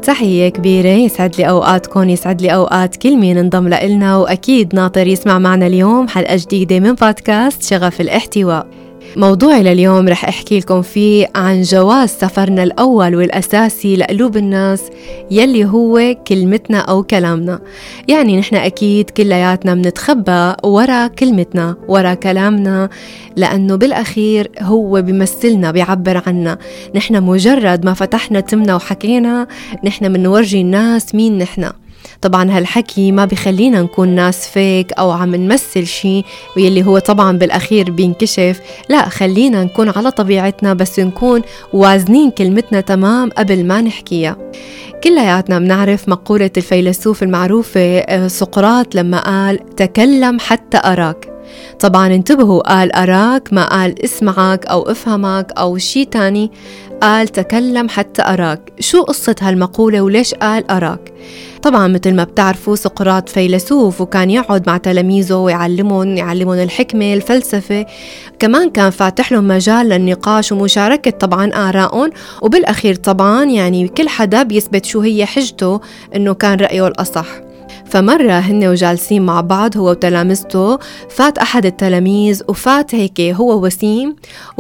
تحية كبيرة، يسعد لي أوقاتكم، يسعد لي أوقات كل مين انضم لنا، وأكيد ناطر يسمع معنا اليوم حلقة جديدة من بودكاست شغف الاحتواء. موضوعي لليوم رح أحكي لكم فيه عن جواز سفرنا الأول والأساسي لقلوب الناس يلي هو كلمتنا أو كلامنا. يعني نحن أكيد كلياتنا منتخبى ورا كلمتنا ورا كلامنا، لأنه بالأخير هو بيمثلنا بيعبر عنا. نحن مجرد ما فتحنا تمنا وحكينا نحن منورجي الناس مين نحن. طبعا هالحكي ما بيخلينا نكون ناس فيك أو عم نمثل شيء واللي هو طبعا بالأخير بينكشف. لا، خلينا نكون على طبيعتنا، بس نكون وازنين كلمتنا تمام قبل ما نحكيها. كلياتنا بنعرف مقولة الفيلسوف المعروفة سقراط لما قال تكلم حتى أراك. طبعا انتبهوا، قال أراك، ما قال اسمعك أو افهمك أو شيء تاني، قال تكلم حتى أراك. شو قصة هالمقولة وليش قال أراك؟ طبعا مثل ما بتعرفوا سقراط فيلسوف، وكان يقعد مع تلاميذه ويعلمون الحكمة الفلسفة، كمان كان فاتح لهم مجال للنقاش ومشاركة طبعا آرائهم، وبالأخير طبعا يعني كل حدا بيثبت شو هي حجته إنه كان رأيه الأصح. فمرة هن وجالسين مع بعض هو وتلامذته، فات أحد التلاميذ وفات هيك هو وسيم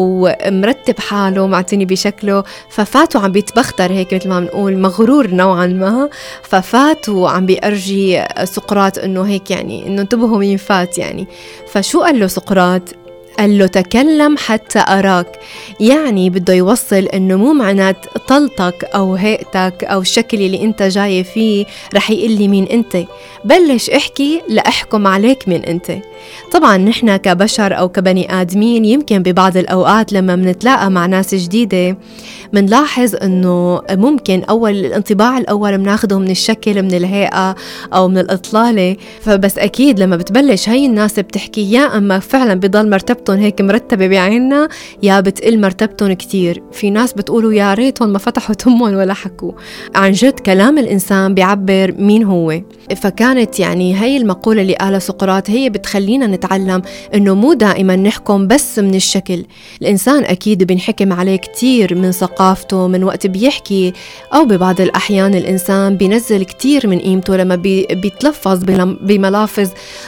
ومرتب حاله معتني بشكله، ففات وعم بيتبختر هيك مثل ما بنقول مغرور نوعا ما، ففات وعم بيأرجي سقراط إنه هيك يعني إنه انتبهوا مين فات يعني. فشو قال له سقراط؟ قال له تكلم حتى أراك. يعني بده يوصل إنه مو معنات طلتك أو هيئتك أو الشكل اللي أنت جاي فيه رح يقلي مين أنت، بلش احكي لأحكم عليك مين أنت. طبعا نحن كبشر أو كبني آدمين يمكن ببعض الأوقات لما منتلاقى مع ناس جديدة منلاحظ إنه ممكن الانطباع الأول مناخده من الشكل، من الهيئة أو من الإطلالة. فبس أكيد لما بتبلش هاي الناس بتحكي، يا أما فعلا بضل مرتبتهم هيك مرتبة بعيننا، يا بتقل مرتبتهم كتير. في ناس بتقولوا يا ريتهم ما فتحوا تمهم ولا حكوا. عن جد كلام الإنسان بيعبر مين هو. فكانت يعني هاي المقولة اللي قالها سقراط هي بتخلينا نتعلم إنه مو دائما نحكم بس من الشكل. الإنسان أكيد بنحكم عليه كتير من ثقافته، من وقت بيحكي، أو ببعض الأحيان الإنسان بينزل كتير من قيمته لما بيتلفظ بملافظ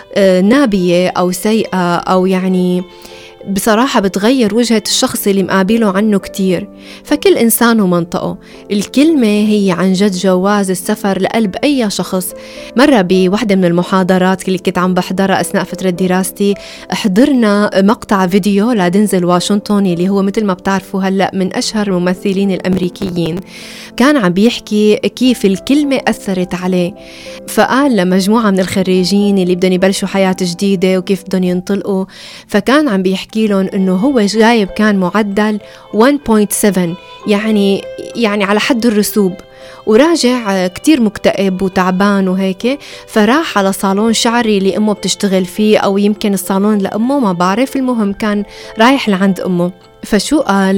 نابية أو سيئة، أو يعني بصراحة بتغير وجهة الشخص اللي مقابله عنه كتير. فكل إنسان ومنطقه. الكلمة هي عن جد جواز السفر لقلب أي شخص. مرة بواحدة من المحاضرات اللي كنت عم بحضرها أثناء فترة دراستي، حضرنا مقطع فيديو لدينزل واشنطن اللي هو مثل ما بتعرفوا هلأ من أشهر الممثلين الأمريكيين. كان عم بيحكي كيف الكلمة أثرت عليه. فقال لمجموعة من الخريجين اللي بدهم يبلشوا حياة جديدة وكيف بدهم ينطلقوا، فكان عم بيحكي لهم إنه هو جايب كان معدل 1.7، يعني على حد الرسوب، وراجع كتير مكتئب وتعبان وهيك. فراح على صالون شعري اللي أمه بتشتغل فيه، أو يمكن الصالون لأمه ما بعرف، المهم كان رايح لعند أمه. فشو قال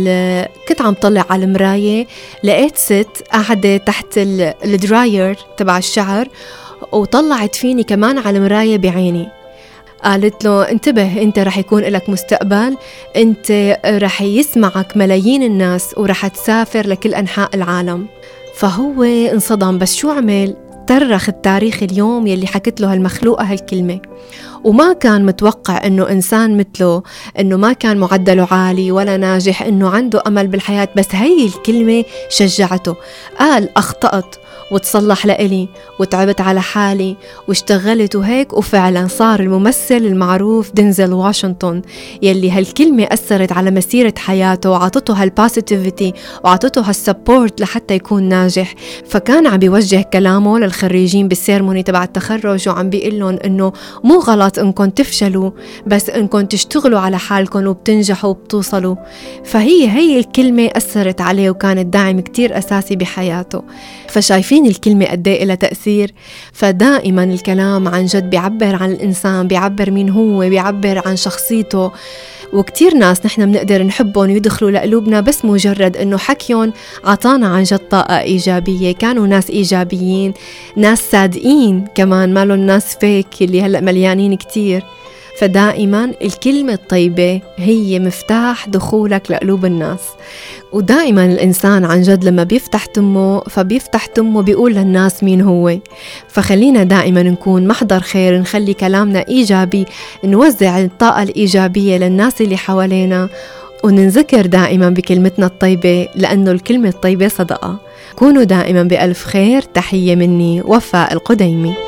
كنت عم طلع على المراية، لقيت ست قاعدة تحت الدراير تبع الشعر، وطلعت فيني كمان على المراية بعيني. قالت له انتبه، انت رح يكون لك مستقبل، انت رح يسمعك ملايين الناس ورح تسافر لكل أنحاء العالم. فهو انصدم، بس شو عمل؟ ترخ التاريخ اليوم يلي حكت له هالمخلوقة هالكلمة، وما كان متوقع انه انسان مثله، انه ما كان معدله عالي ولا ناجح، انه عنده امل بالحياة، بس هاي الكلمة شجعته. قال اخطأت وتصلح لإلي وتعبت على حالي واشتغلت وهيك، وفعلا صار الممثل المعروف دينزل واشنطن يلي هالكلمة أثرت على مسيرة حياته وعطته هالبوزيتيفيتي وعطته هالسبورت لحتى يكون ناجح. فكان عم بيوجه كلامه للخريجين بالسيرموني تبع التخرج، وعم بيقول لهم إنه مو غلط إنكم تفشلوا، بس إنكم تشتغلوا على حالكم وبتنجحوا وبتوصلوا. فهي الكلمة أثرت عليه وكانت داعم كتير أساسي بحياته. فشايفين الكلمة قد ايه لها تأثير. فدائما الكلام عن جد بيعبر عن الإنسان، بيعبر مين هو، بيعبر عن شخصيته. وكتير ناس نحن بنقدر نحبهم ويدخلوا لقلوبنا بس مجرد إنه حكيهم عطانا عن جد طاقة إيجابية. كانوا ناس إيجابيين، ناس صادقين كمان، مالهم ناس فيك اللي هلأ مليانين كتير. فدائما الكلمة الطيبة هي مفتاح دخولك لقلوب الناس. ودائما الإنسان عن جد لما بيفتح تمه بيقول للناس مين هو. فخلينا دائما نكون محضر خير، نخلي كلامنا إيجابي، نوزع الطاقة الإيجابية للناس اللي حوالينا، وننذكر دائما بكلمتنا الطيبة، لأنه الكلمة الطيبة صدقة. كونوا دائما بألف خير. تحية مني وفاء القديمي.